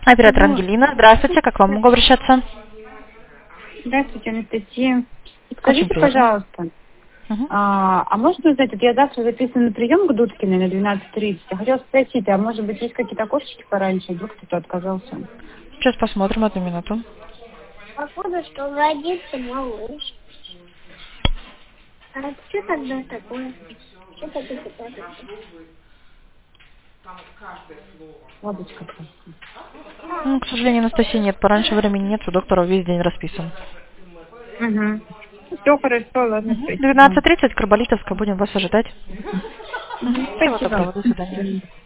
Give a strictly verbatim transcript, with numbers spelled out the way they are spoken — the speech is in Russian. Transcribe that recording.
Оператор Алло. Ангелина, здравствуйте, как к вам могу обращаться? Здравствуйте, Анастасия. Очень Скажите, приятно. пожалуйста, Мгм. а, а можно узнать, вот я завтра записана на прием к Дудкиной на двенадцать тридцать. Я хотела спросить, а может быть есть какие-то окошечки пораньше, вдруг кто-то отказался? Сейчас посмотрим одну минуту. Походу, что родится малыш. А что тогда такое? Что такое такое? Ладочка просто. Ну, к сожалению, Анастасии нет, пораньше времени нет, у доктора весь день расписан. Угу. Все хорошо, ладно, Мгм. спасибо. двенадцать тридцать, Карболитовская, будем вас ожидать. Мгм. Мгм. Всего Спасибо. доброго, до свидания.